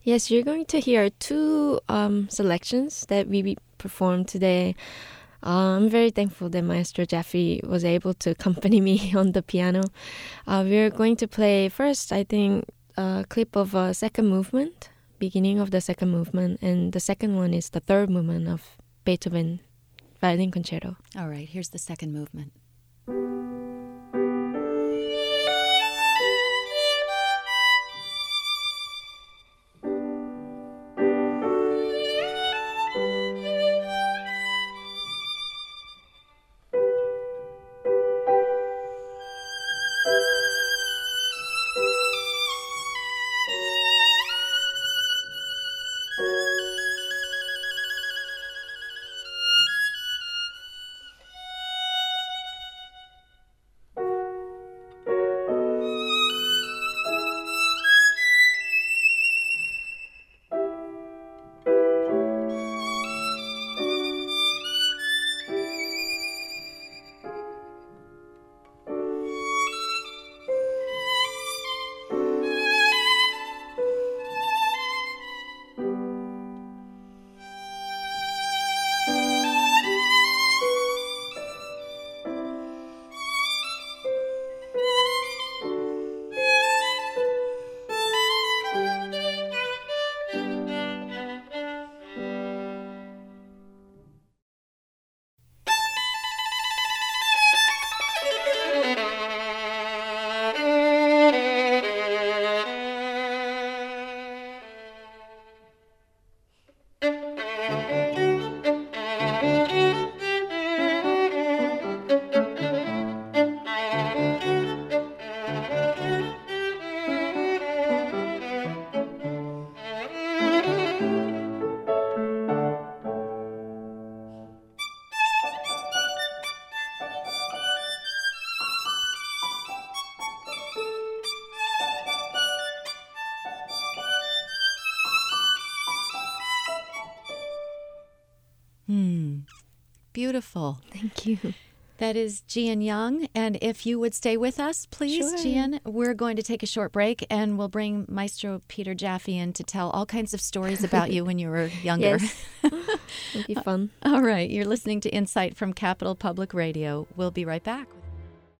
Yes, you're going to hear two selections that we performed today. I'm very thankful that Maestro Jaffe was able to accompany me on the piano. We're going to play first, I think, a clip of a second movement, beginning of the second movement, and the second one is the third movement of Beethoven Violin Concerto. All right, here's the second movement. Beautiful. Thank you. That is Jian Young. And if you would stay with us, please, Sure. Jian, we're going to take a short break and we'll bring Maestro Peter Jaffe in to tell all kinds of stories about you when you were younger. Yes. It'll be fun. All right. You're listening to Insight from Capital Public Radio. We'll be right back.